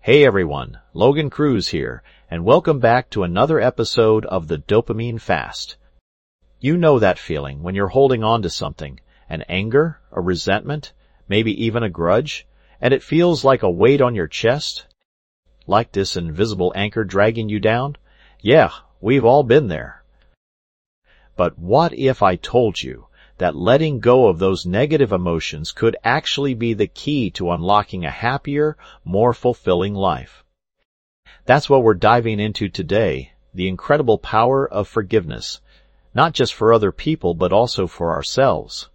Hey everyone, Logan Cruz here, and welcome back to another episode of the Dopamine Fast. You know that feeling when you're holding on to something, an anger, a resentment, maybe even a grudge, and it feels like a weight on your chest? Like this invisible anchor dragging you down? Yeah, we've all been there. But what if I told you that letting go of those negative emotions could actually be the key to unlocking a happier, more fulfilling life? That's what we're diving into today, the incredible power of forgiveness, not just for other people but also for ourselves.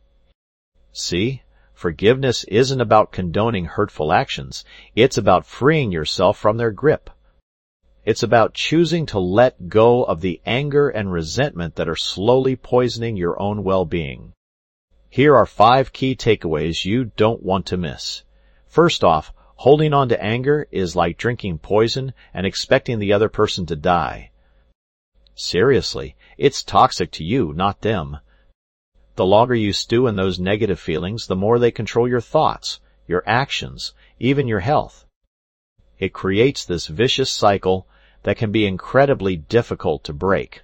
See, forgiveness isn't about condoning hurtful actions, it's about freeing yourself from their grip. It's about choosing to let go of the anger and resentment that are slowly poisoning your own well-being. Here are 5 key takeaways you don't want to miss. First off, holding on to anger is like drinking poison and expecting the other person to die. Seriously, it's toxic to you, not them. The longer you stew in those negative feelings, the more they control your thoughts, your actions, even your health. It creates this vicious cycle that can be incredibly difficult to break.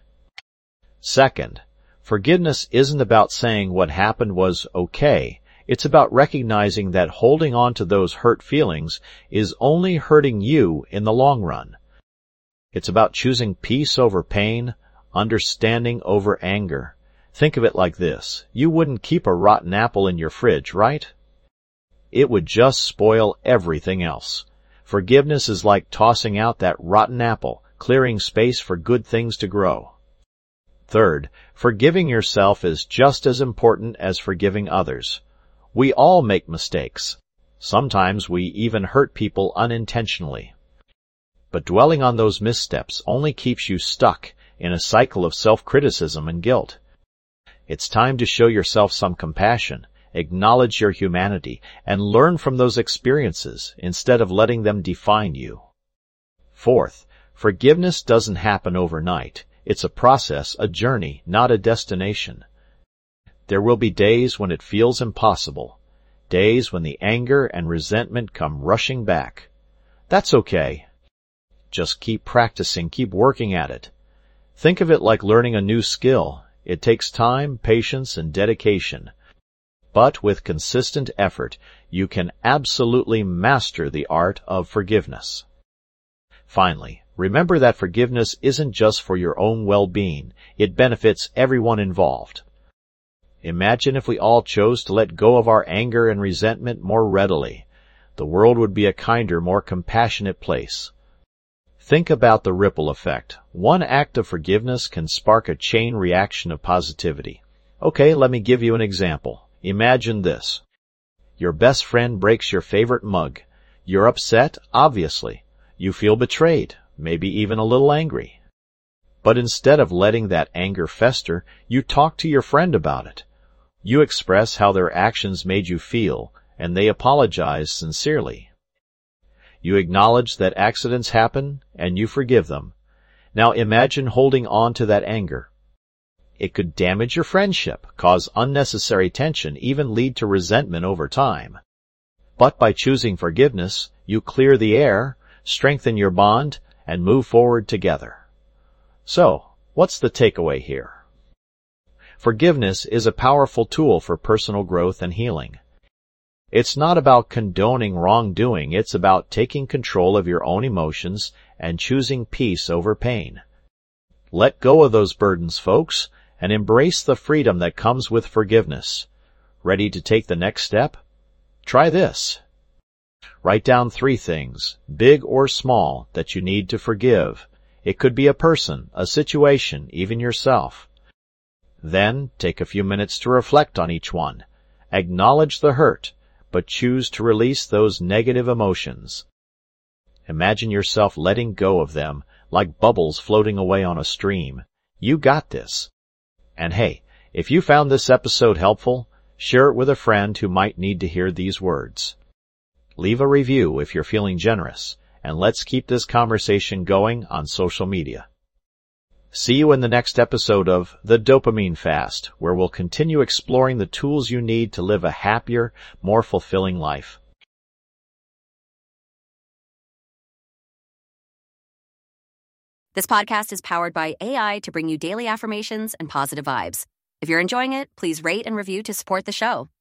Second, forgiveness isn't about saying what happened was okay. It's about recognizing that holding on to those hurt feelings is only hurting you in the long run. It's about choosing peace over pain, understanding over anger. Think of it like this. You wouldn't keep a rotten apple in your fridge, right? It would just spoil everything else. Forgiveness is like tossing out that rotten apple, clearing space for good things to grow. Third, forgiving yourself is just as important as forgiving others. We all make mistakes. Sometimes we even hurt people unintentionally. But dwelling on those missteps only keeps you stuck in a cycle of self-criticism and guilt. It's time to show yourself some compassion, acknowledge your humanity, and learn from those experiences instead of letting them define you. Fourth, forgiveness doesn't happen overnight. It's a process, a journey, not a destination. There will be days when it feels impossible, days when the anger and resentment come rushing back. That's okay. Just keep practicing, keep working at it. Think of it like learning a new skill. It takes time, patience, and dedication. But with consistent effort, you can absolutely master the art of forgiveness. Finally, remember that forgiveness isn't just for your own well-being. It benefits everyone involved. Imagine if we all chose to let go of our anger and resentment more readily. The world would be a kinder, more compassionate place. Think about the ripple effect. One act of forgiveness can spark a chain reaction of positivity. Okay, let me give you an example. Imagine this. Your best friend breaks your favorite mug. You're upset, obviously. You feel betrayed, maybe even a little angry. But instead of letting that anger fester, you talk to your friend about it. You express how their actions made you feel, and they apologize sincerely. You acknowledge that accidents happen, and you forgive them. Now imagine holding on to that anger. It could damage your friendship, cause unnecessary tension, even lead to resentment over time. But by choosing forgiveness, you clear the air, strengthen your bond, and move forward together. So, what's the takeaway here? Forgiveness is a powerful tool for personal growth and healing. It's not about condoning wrongdoing, it's about taking control of your own emotions and choosing peace over pain. Let go of those burdens, folks, and embrace the freedom that comes with forgiveness. Ready to take the next step? Try this. Write down 3 things, big or small, that you need to forgive. It could be a person, a situation, even yourself. Then, take a few minutes to reflect on each one. Acknowledge the hurt, but choose to release those negative emotions. Imagine yourself letting go of them, like bubbles floating away on a stream. You got this. And hey, if you found this episode helpful, share it with a friend who might need to hear these words. Leave a review if you're feeling generous, and let's keep this conversation going on social media. See you in the next episode of The Dopamine Fast, where we'll continue exploring the tools you need to live a happier, more fulfilling life. This podcast is powered by AI to bring you daily affirmations and positive vibes. If you're enjoying it, please rate and review to support the show.